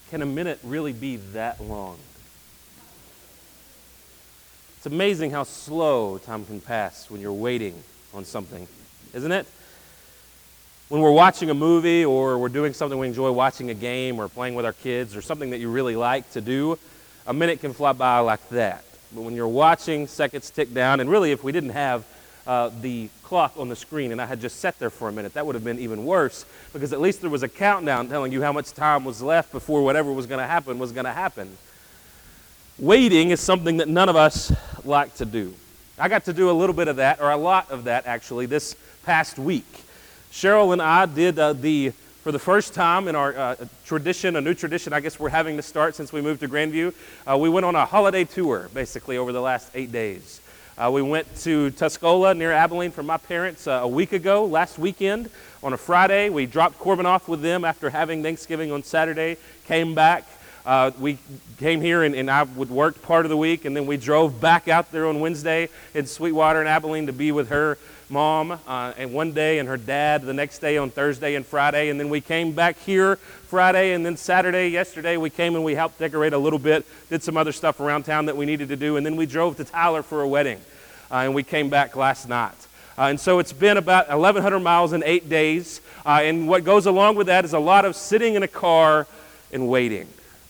Can a minute really be that long? It's amazing how slow time can pass when you're waiting on something, isn't it? When we're watching a movie or we're doing something we enjoy, watching a game or playing with our kids or something that you really like to do, a minute can fly by like that. But when you're watching, seconds tick down, and really if we didn't have the clock on the screen and I had just sat there for a minute, that would have been even worse, because at least there was a countdown telling you how much time was left before whatever was going to happen was going to happen. Waiting is something that none of us like to do. I got to do a little bit of that, or a lot of that actually, this past week. Cheryl and I did for the first time in our tradition, a new tradition I guess we're having to start since we moved to Grandview, we went on a holiday tour basically over the last 8 days. We went to Tuscola near Abilene for my parents a week ago, last weekend on a Friday. We dropped Corbin off with them after having Thanksgiving on Saturday, came back. We came here and I would work part of the week, and then we drove back out there on Wednesday in Sweetwater and Abilene to be with her mom and one day, and her dad the next day on Thursday and Friday, and then we came back here Friday, and then Saturday, yesterday, we came and we helped decorate a little bit, did some other stuff around town that we needed to do, and then we drove to Tyler for a wedding, and we came back last night. And so it's been about 1,100 miles in 8 days, and what goes along with that is a lot of sitting in a car and waiting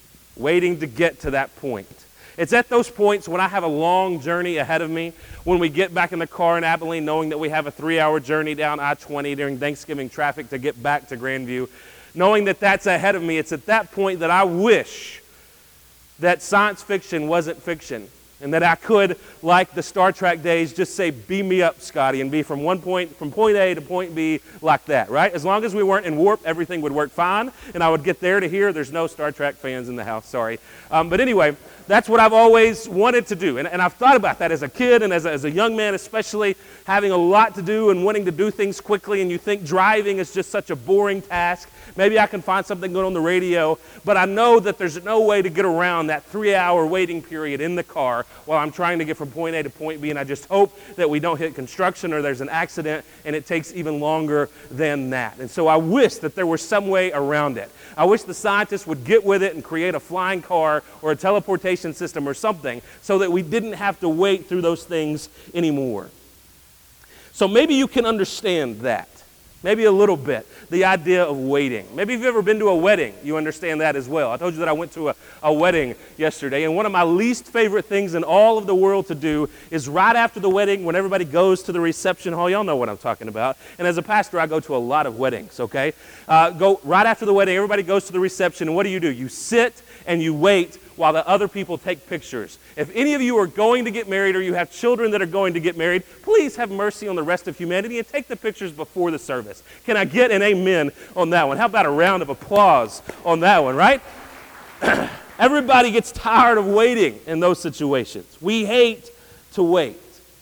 to get to that point. It's at those points when I have a long journey ahead of me, when we get back in the car in Abilene knowing that we have a 3-hour journey down I-20 during Thanksgiving traffic to get back to Grandview, knowing that that's ahead of me. It's at that point that I wish that science fiction wasn't fiction, and that I could, like the Star Trek days, just say, beam me up, Scotty, and be from point A to point B like that, right? As long as we weren't in warp, everything would work fine, and I would get there to here. There's no Star Trek fans in the house, sorry. But anyway, that's what I've always wanted to do, and I've thought about that as a kid and as a young man, especially having a lot to do and wanting to do things quickly, and you think driving is just such a boring task. Maybe I can find something good on the radio, but I know that there's no way to get around that 3-hour waiting period in the car while I'm trying to get from point A to point B, and I just hope that we don't hit construction or there's an accident and it takes even longer than that. And so I wish that there was some way around it. I wish the scientists would get with it and create a flying car or a teleportation system or something so that we didn't have to wait through those things anymore. So maybe you can understand that. Maybe a little bit, the idea of waiting. Maybe if you've ever been to a wedding, you understand that as well. I told you that I went to a wedding yesterday, and one of my least favorite things in all of the world to do is right after the wedding, when everybody goes to the reception hall. Y'all know what I'm talking about. And as a pastor, I go to a lot of weddings, okay? Go right after the wedding, everybody goes to the reception, and what do? You sit and you wait while the other people take pictures. If any of you are going to get married or you have children that are going to get married, please have mercy on the rest of humanity and take the pictures before the service. Can I get an amen on that one? How about a round of applause on that one, right? Everybody gets tired of waiting in those situations. We hate to wait.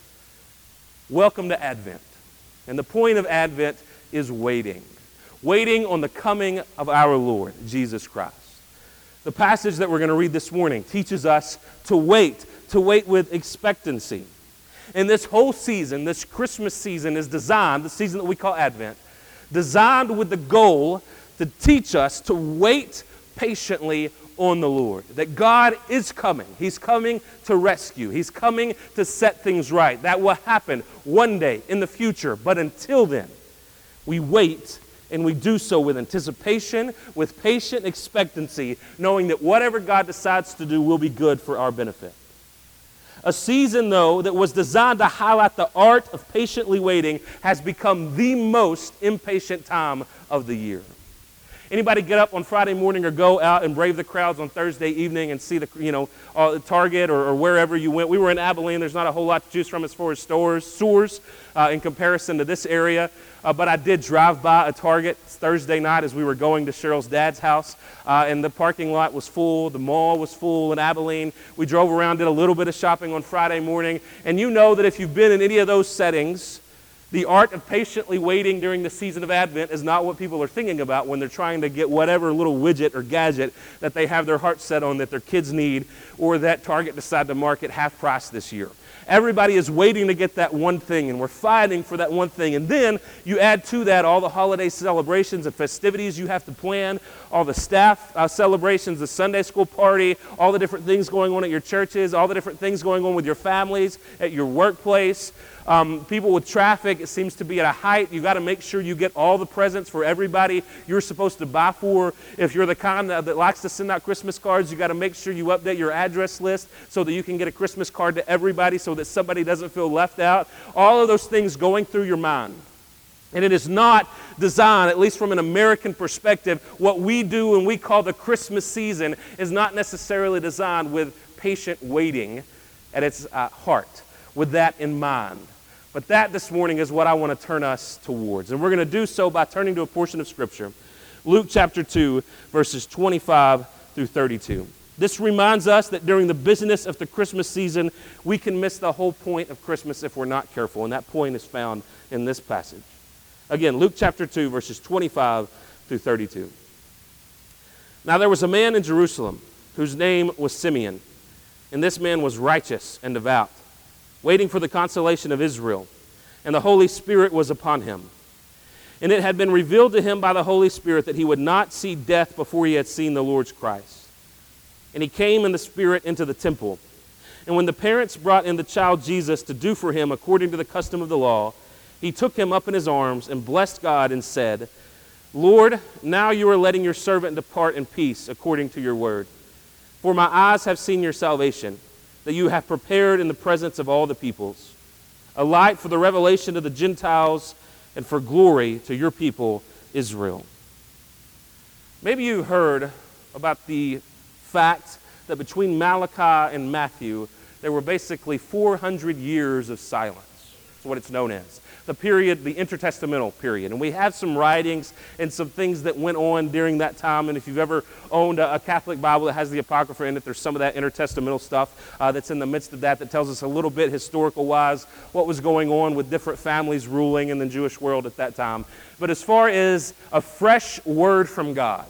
Welcome to Advent. And the point of Advent is waiting. Waiting on the coming of our Lord, Jesus Christ. The passage that we're going to read this morning teaches us to wait with expectancy. And this whole season, this Christmas season, is designed, the season that we call Advent, designed with the goal to teach us to wait patiently on the Lord. That God is coming. He's coming to rescue. He's coming to set things right. That will happen one day in the future. But until then, we wait. And we do so with anticipation, with patient expectancy, knowing that whatever God decides to do will be good for our benefit. A season, though, that was designed to highlight the art of patiently waiting has become the most impatient time of the year. Anybody get up on Friday morning or go out and brave the crowds on Thursday evening and see the Target or wherever you went? We were in Abilene. There's not a whole lot to choose from as far as stores in comparison to this area. But I did drive by a Target Thursday night as we were going to Cheryl's dad's house, and the parking lot was full. The mall was full in Abilene. We drove around, did a little bit of shopping on Friday morning, and you know that if you've been in any of those settings, The art of patiently waiting during the season of Advent is not what people are thinking about when they're trying to get whatever little widget or gadget that they have their heart set on that their kids need, or that Target decided to market half price this year. Everybody is waiting to get that one thing, and we're fighting for that one thing. And then you add to that all the holiday celebrations and festivities you have to plan, all the staff celebrations, the Sunday school party, all the different things going on at your churches, all the different things going on with your families, at your workplace. People with traffic, it seems to be at a height. You've got to make sure you get all the presents for everybody you're supposed to buy for. If you're the kind that likes to send out Christmas cards, you've got to make sure you update your address list so that you can get a Christmas card to everybody so that somebody doesn't feel left out. All of those things going through your mind. And it is not designed, at least from an American perspective, what we do and we call the Christmas season is not necessarily designed with patient waiting at its heart, with that in mind. But that this morning is what I want to turn us towards. And we're going to do so by turning to a portion of Scripture, Luke chapter 2, verses 25 through 32. This reminds us that during the busyness of the Christmas season, we can miss the whole point of Christmas if we're not careful. And that point is found in this passage. Again, Luke chapter 2, verses 25 through 32. Now there was a man in Jerusalem whose name was Simeon, and this man was righteous and devout, waiting for the consolation of Israel, and the Holy Spirit was upon him. And it had been revealed to him by the Holy Spirit that he would not see death before he had seen the Lord's Christ. And he came in the Spirit into the temple. And when the parents brought in the child Jesus to do for him according to the custom of the law, he took him up in his arms and blessed God and said, Lord, now you are letting your servant depart in peace according to your word. For my eyes have seen your salvation, that you have prepared in the presence of all the peoples, a light for the revelation of the Gentiles and for glory to your people, Israel. Maybe you heard about the fact that between Malachi and Matthew, there were basically 400 years of silence. That's what it's known as. The period, the intertestamental period. And we have some writings and some things that went on during that time. And if you've ever owned a Catholic Bible that has the Apocrypha in it, there's some of that intertestamental stuff that's in the midst of that tells us a little bit historical-wise what was going on with different families ruling in the Jewish world at that time. But as far as a fresh word from God,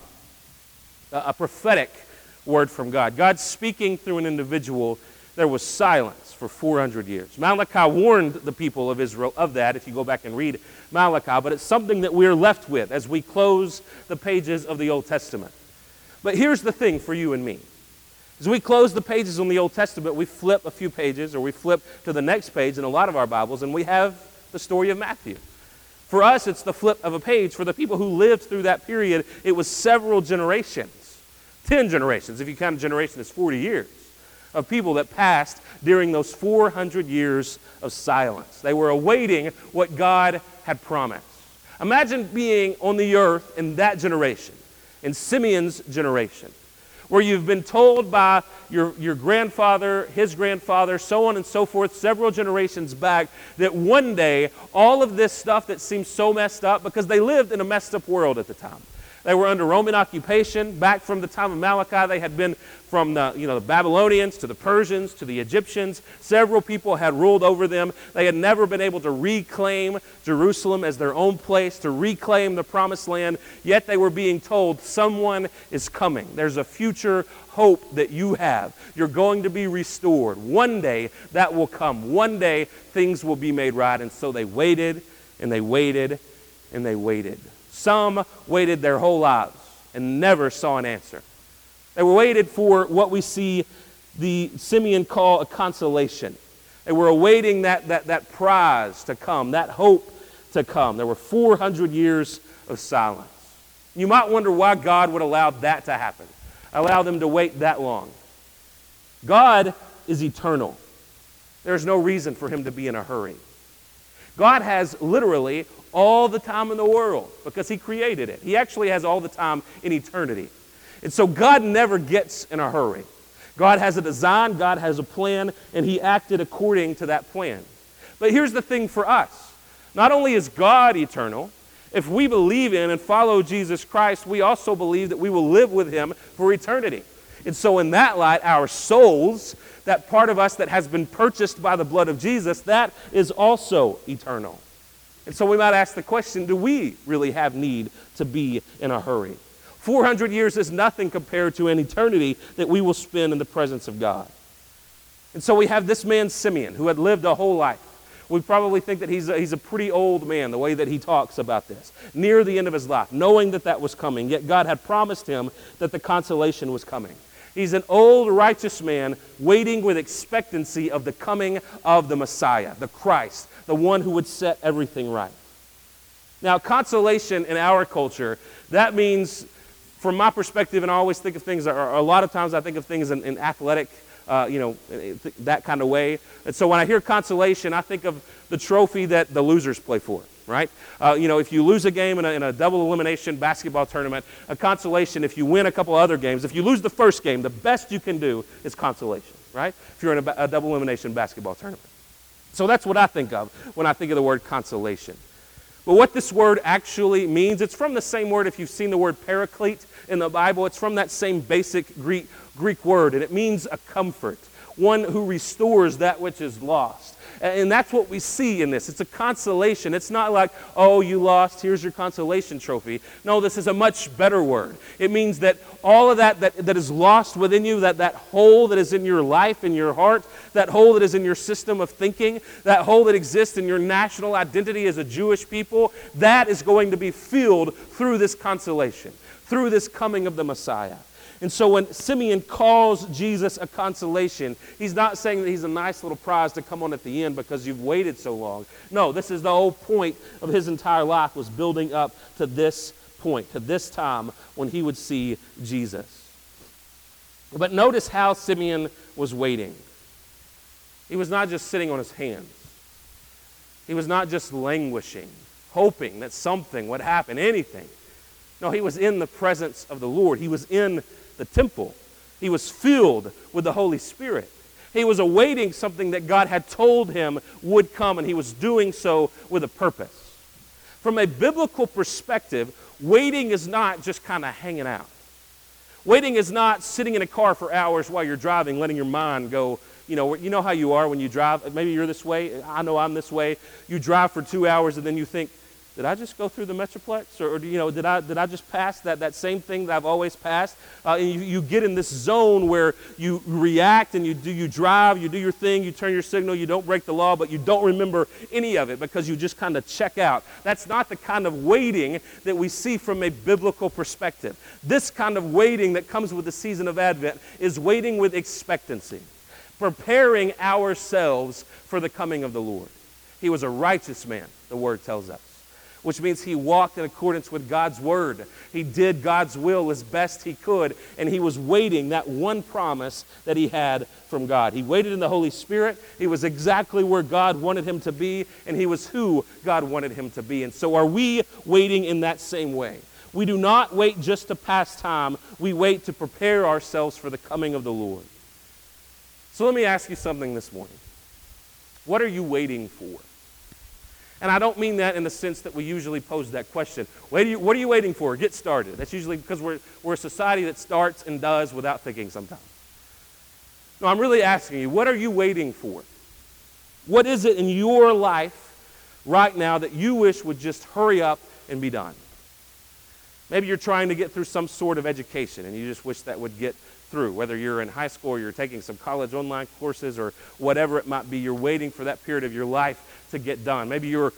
a prophetic word from God, God speaking through an individual, there was silence for 400 years. Malachi warned the people of Israel of that, if you go back and read Malachi, but it's something that we're left with as we close the pages of the Old Testament. But here's the thing for you and me. As we close the pages on the Old Testament, we flip a few pages, or we flip to the next page in a lot of our Bibles, and we have the story of Matthew. For us, it's the flip of a page. For the people who lived through that period, it was several generations, 10 generations, if you count a generation as 40 years. Of people that passed during those 400 years of silence. They were awaiting what God had promised. Imagine being on the earth in that generation, in Simeon's generation, where you've been told by your grandfather, his grandfather, so on and so forth, several generations back, that one day all of this stuff that seems so messed up, because they lived in a messed up world at the time. They were under Roman occupation. Back from the time of Malachi, they had been from the Babylonians to the Persians to the Egyptians. Several people had ruled over them. They had never been able to reclaim Jerusalem as their own place, to reclaim the promised land. Yet they were being told, someone is coming. There's a future hope that you have. You're going to be restored. One day that will come. One day things will be made right. And so they waited and they waited and they waited. Some waited their whole lives and never saw an answer. They were waited for what we see the Simeon call a consolation. They were awaiting that prize to come, that hope to come. There were 400 years of silence. You might wonder why God would allow that to happen, allow them to wait that long. God is eternal. There's no reason for him to be in a hurry. God has literally all the time in the world because he created it. He actually has all the time in eternity. And so God never gets in a hurry. God has a design, God has a plan, and he acted according to that plan. But here's the thing for us. Not only is God eternal, if we believe in and follow Jesus Christ, we also believe that we will live with him for eternity. And so in that light, our souls, that part of us that has been purchased by the blood of Jesus, that is also eternal. And so we might ask the question, do we really have need to be in a hurry? 400 years is nothing compared to an eternity that we will spend in the presence of God. And so we have this man, Simeon, who had lived a whole life. We probably think that he's a pretty old man, the way that he talks about this, near the end of his life, knowing that that was coming. Yet God had promised him that the consolation was coming. He's an old, righteous man waiting with expectancy of the coming of the Messiah, the Christ, the one who would set everything right. Now, consolation in our culture, that means, from my perspective, and I always think of things, or a lot of times I think of things in athletic, that kind of way. And so when I hear consolation, I think of the trophy that the losers play for, right? If you lose a game in a double elimination basketball tournament, a consolation, if you win a couple other games, if you lose the first game, the best you can do is consolation, right? If you're in a double elimination basketball tournament. So that's what I think of when I think of the word consolation. But what this word actually means, it's from the same word, if you've seen the word paraclete in the Bible, it's from that same basic Greek word, and it means a comfort, one who restores that which is lost. And that's what we see in this. It's a consolation. It's not like, oh, you lost, here's your consolation trophy. No, this is a much better word. It means that all of that is lost within you, that hole that is in your life, in your heart, that hole that is in your system of thinking, that hole that exists in your national identity as a Jewish people, that is going to be filled through this consolation, through this coming of the Messiah. And so when Simeon calls Jesus a consolation, he's not saying that he's a nice little prize to come on at the end because you've waited so long. No, this is the whole point of his entire life, was building up to this point, to this time when he would see Jesus. But notice how Simeon was waiting. He was not just sitting on his hands. He was not just languishing, hoping that something would happen, anything. No, he was in the presence of the Lord. He was in the temple. He was filled with the Holy Spirit. He was awaiting something that God had told him would come, and he was doing so with a purpose. From a biblical perspective, waiting is not just kind of hanging out. Waiting is not sitting in a car for hours while you're driving, letting your mind go. You know how you are when you drive. Maybe you're this way. I know I'm this way. You drive for 2 hours and then you think, did I just go through the Metroplex? Or did I just pass that same thing that I've always passed? And you get in this zone where you react and you drive, you do your thing, you turn your signal, you don't break the law, but you don't remember any of it because you just kind of check out. That's not the kind of waiting that we see from a biblical perspective. This kind of waiting that comes with the season of Advent is waiting with expectancy, preparing ourselves for the coming of the Lord. He was a righteous man, the Word tells us, which means he walked in accordance with God's word. He did God's will as best he could, and he was waiting that one promise that he had from God. He waited in the Holy Spirit. He was exactly where God wanted him to be, and he was who God wanted him to be. And so are we waiting in that same way? We do not wait just to pass time. We wait to prepare ourselves for the coming of the Lord. So let me ask you something this morning. What are you waiting for? And I don't mean that in the sense that we usually pose that question. What are you waiting for? Get started. That's usually because we're a society that starts and does without thinking sometimes. No, I'm really asking you, what are you waiting for? What is it in your life right now that you wish would just hurry up and be done? Maybe you're trying to get through some sort of education and you just wish that would get through. Whether you're in high school or you're taking some college online courses or whatever it might be, you're waiting for that period of your life to get done. Maybe you're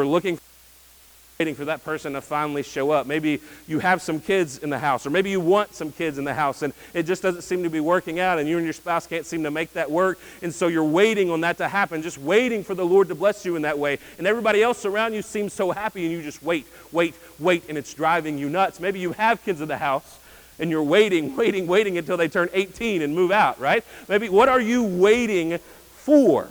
waiting for that person to finally show up. Maybe you have some kids in the house, or maybe you want some kids in the house and it just doesn't seem to be working out and you and your spouse can't seem to make that work, and so you're waiting on that to happen, just waiting for the Lord to bless you in that way, and everybody else around you seems so happy and you just wait, and it's driving you nuts. Maybe you have kids in the house and you're waiting until they turn 18 and move out, right? Maybe what are you waiting for?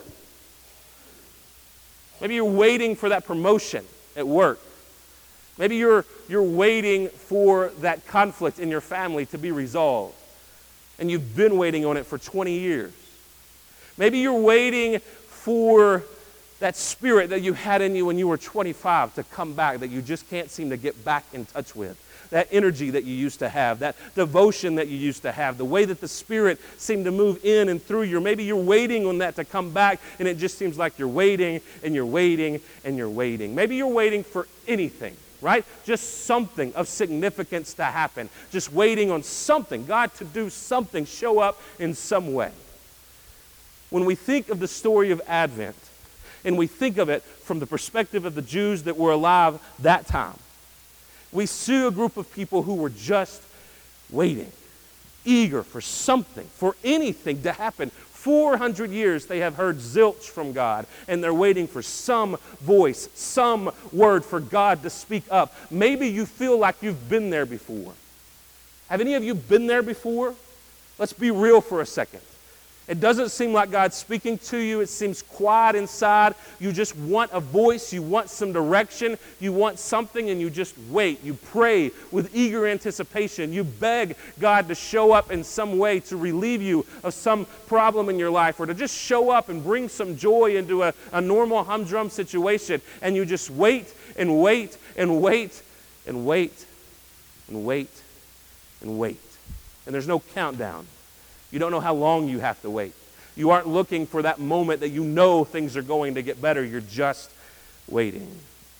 Maybe you're waiting for that promotion at work. Maybe you're waiting for that conflict in your family to be resolved, and you've been waiting on it for 20 years. Maybe you're waiting for that spirit that you had in you when you were 25 to come back, that you just can't seem to get back in touch with. that energy that you used to have, that devotion that you used to have, the way that the Spirit seemed to move in and through you. Maybe you're waiting on that to come back, and it just seems like you're waiting and you're waiting and you're waiting. Maybe you're waiting for anything, right? Just something of significance to happen. Just waiting on something, God to do something, show up in some way. When we think of the story of Advent, and we think of it from the perspective of the Jews that were alive that time, we see a group of people who were just waiting, eager for something, for anything to happen. 400 years they have heard zilch from God, and they're waiting for some voice, some word for God to speak up. Maybe you feel like you've been there before. Have any of you been there before? Let's be real for a second. It doesn't seem like God's speaking to you. It seems quiet inside. You just want a voice. You want some direction. You want something, and you just wait. You pray with eager anticipation. You beg God to show up in some way to relieve you of some problem in your life, or to just show up and bring some joy into a normal humdrum situation. And you just wait and wait and wait and wait and wait and wait. And there's no countdown. You don't know how long you have to wait. You aren't looking for that moment that you know things are going to get better. You're just waiting.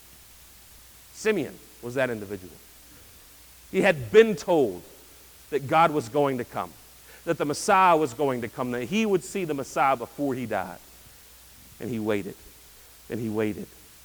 Simeon was that individual. He had been told that God was going to come, that the Messiah was going to come, that he would see the Messiah before he died. And he waited. And he waited.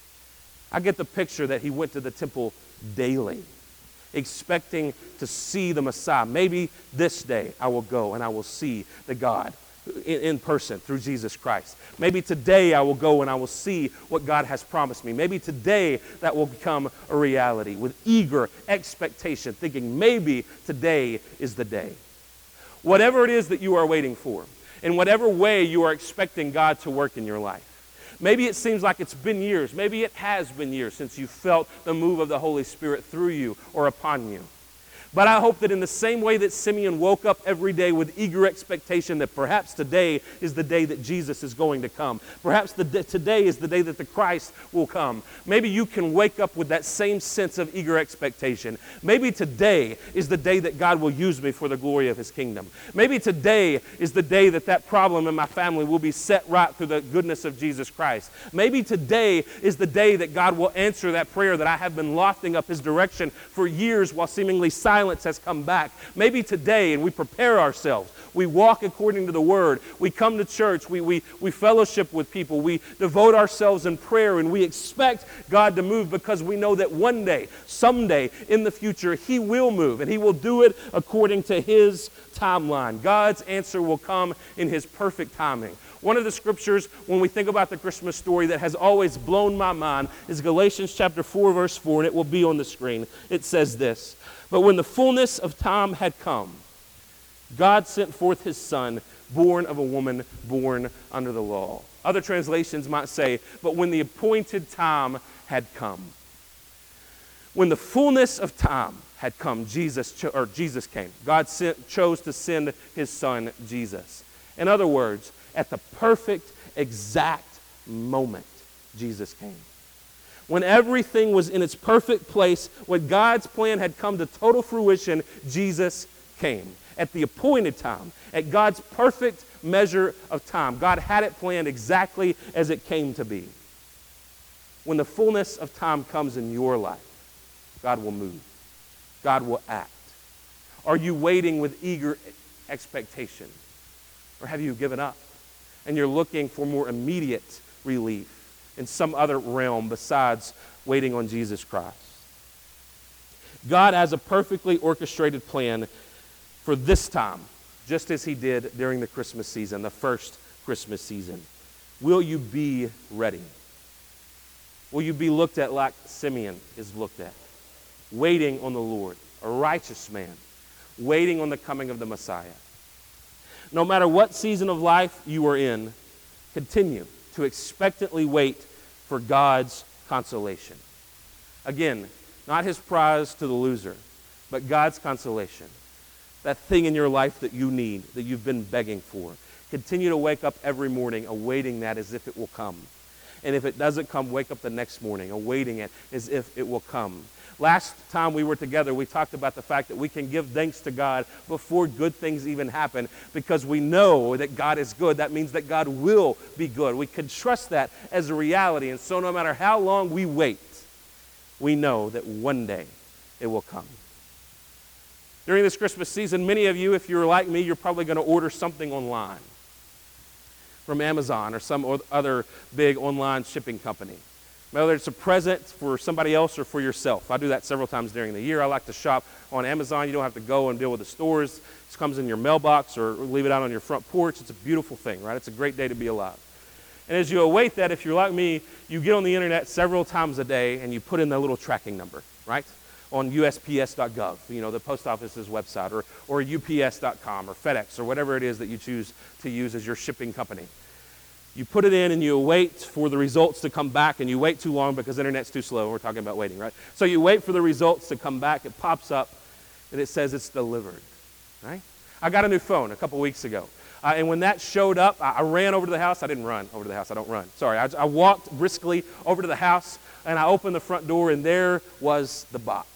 I get the picture that he went to the temple daily, expecting to see the Messiah. Maybe this day I will go and I will see the God in person through Jesus Christ. Maybe today I will go and I will see what God has promised me. Maybe today that will become a reality, with eager expectation, thinking maybe today is the day. Whatever it is that you are waiting for, in whatever way you are expecting God to work in your life. Maybe it seems like it's been years. Maybe it has been years since you felt the move of the Holy Spirit through you or upon you. But I hope that in the same way that Simeon woke up every day with eager expectation that perhaps today is the day that Jesus is going to come. Perhaps today is the day that the Christ will come. Maybe you can wake up with that same sense of eager expectation. Maybe today is the day that God will use me for the glory of his kingdom. Maybe today is the day that that problem in my family will be set right through the goodness of Jesus Christ. Maybe today is the day that God will answer that prayer that I have been lofting up his direction for years while seemingly silence has come back. Maybe today, and we prepare ourselves. We walk according to the Word. We come to church. We fellowship with people. We devote ourselves in prayer, and we expect God to move because we know that one day, someday in the future, he will move, and he will do it according to his timeline. God's answer will come in his perfect timing. One of the scriptures, when we think about the Christmas story, that has always blown my mind is Galatians chapter 4, verse 4, and it will be on the screen. It says this: "But when the fullness of time had come, God sent forth his Son, born of a woman, born under the law." Other translations might say, "But when the appointed time had come." When the fullness of time had come, Jesus came. God chose to send his Son, Jesus. In other words, at the perfect, exact moment, Jesus came. When everything was in its perfect place, when God's plan had come to total fruition, Jesus came. At the appointed time, at God's perfect measure of time. God had it planned exactly as it came to be. When the fullness of time comes in your life, God will move. God will act. Are you waiting with eager expectation? Or have you given up? And you're looking for more immediate relief in some other realm besides waiting on Jesus Christ. God has a perfectly orchestrated plan for this time, just as he did during the Christmas season, the first Christmas season. Will you be ready? Will you be looked at like Simeon is looked at? Waiting on the Lord, a righteous man, waiting on the coming of the Messiah. No matter what season of life you are in, continue to expectantly wait for God's consolation. Again, not his prize to the loser, but God's consolation. That thing in your life that you need, that you've been begging for. Continue to wake up every morning awaiting that as if it will come. And if it doesn't come, wake up the next morning, awaiting it as if it will come. Last time we were together, we talked about the fact that we can give thanks to God before good things even happen because we know that God is good. That means that God will be good. We can trust that as a reality. And so no matter how long we wait, we know that one day it will come. During this Christmas season, many of you, if you're like me, you're probably going to order something online from Amazon or some other big online shipping company. Whether it's a present for somebody else or for yourself. I do that several times during the year. I like to shop on Amazon. You don't have to go and deal with the stores. It comes in your mailbox or leave it out on your front porch. It's a beautiful thing, right? It's a great day to be alive. And as you await that, if you're like me, you get on the internet several times a day and you put in the little tracking number, right? On USPS.gov, the post office's website, or UPS.com or FedEx or whatever it is that you choose to use as your shipping company. You put it in and you wait for the results to come back, and you wait too long because the internet's too slow. We're talking about waiting, right? So you wait for the results to come back. It pops up and it says it's delivered, right? I got a new phone a couple weeks ago. And when that showed up, I ran over to the house. I didn't run over to the house. I don't run. Sorry. I walked briskly over to the house, and I opened the front door, and there was the box.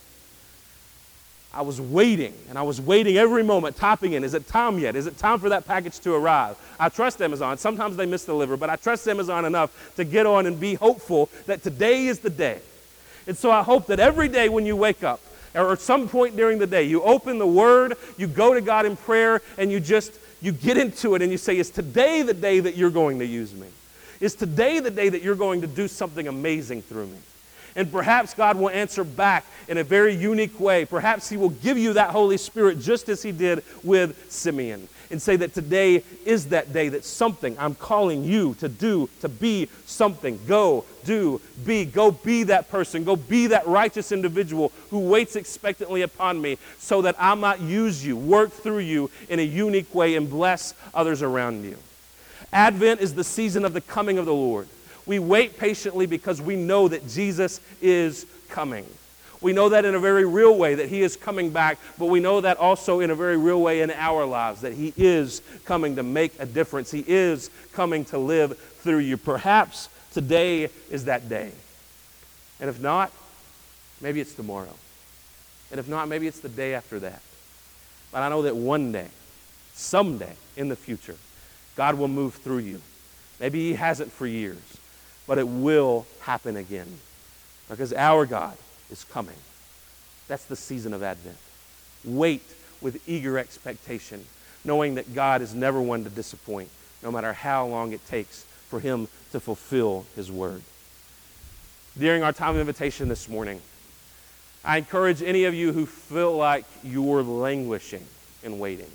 I was waiting, and I was waiting every moment, typing in, is it time yet? Is it time for that package to arrive? I trust Amazon. Sometimes they misdeliver, but I trust Amazon enough to get on and be hopeful that today is the day. And so I hope that every day when you wake up, or at some point during the day, you open the Word, you go to God in prayer, and you get into it, and you say, is today the day that you're going to use me? Is today the day that you're going to do something amazing through me? And perhaps God will answer back in a very unique way. Perhaps He will give you that Holy Spirit just as He did with Simeon and say that today is that day that something I'm calling you to do, to be something. Go, do, be. Go be that person. Go be that righteous individual who waits expectantly upon me so that I might use you, work through you in a unique way and bless others around you. Advent is the season of the coming of the Lord. We wait patiently because we know that Jesus is coming. We know that in a very real way, that He is coming back, but we know that also in a very real way in our lives, that He is coming to make a difference. He is coming to live through you. Perhaps today is that day. And if not, maybe it's tomorrow. And if not, maybe it's the day after that. But I know that one day, someday in the future, God will move through you. Maybe He hasn't for years. But it will happen again because our God is coming. That's the season of Advent. Wait with eager expectation, knowing that God is never one to disappoint, no matter how long it takes for Him to fulfill His word. During our time of invitation this morning, I encourage any of you who feel like you're languishing and waiting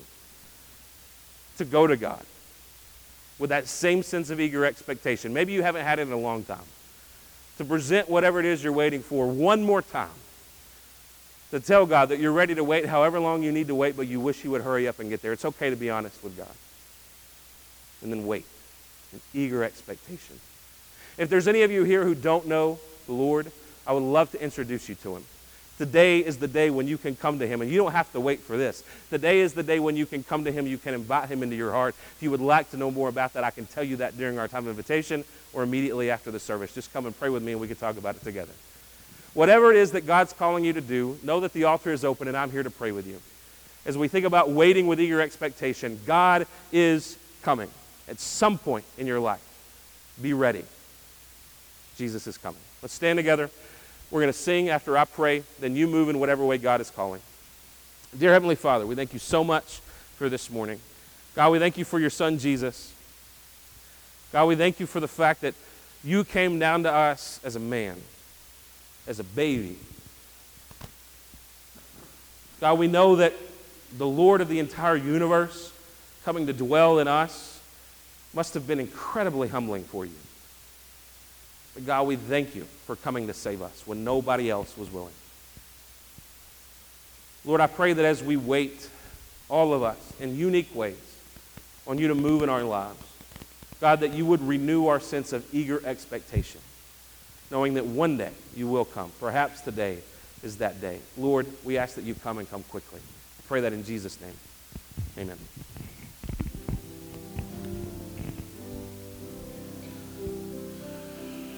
to go to God with that same sense of eager expectation. Maybe you haven't had it in a long time. To present whatever it is you're waiting for one more time. To tell God that you're ready to wait however long you need to wait, but you wish you would hurry up and get there. It's okay to be honest with God. And then wait in eager expectation. If there's any of you here who don't know the Lord, I would love to introduce you to Him. Today is the day when you can come to Him, and you don't have to wait for this. Today is the day when you can come to Him, you can invite Him into your heart. If you would like to know more about that, I can tell you that during our time of invitation or immediately after the service. Just come and pray with me and we can talk about it together. Whatever it is that God's calling you to do, know that the altar is open and I'm here to pray with you. As we think about waiting with eager expectation, God is coming at some point in your life. Be ready. Jesus is coming. Let's stand together. We're going to sing after I pray, then you move in whatever way God is calling. Dear Heavenly Father, we thank you so much for this morning. God, we thank you for your Son, Jesus. God, we thank you for the fact that you came down to us as a man, as a baby. God, we know that the Lord of the entire universe coming to dwell in us must have been incredibly humbling for you. But God, we thank you for coming to save us when nobody else was willing. Lord, I pray that as we wait, all of us, in unique ways, on you to move in our lives, God, that you would renew our sense of eager expectation, knowing that one day you will come. Perhaps today is that day. Lord, we ask that you come and come quickly. I pray that in Jesus' name. Amen.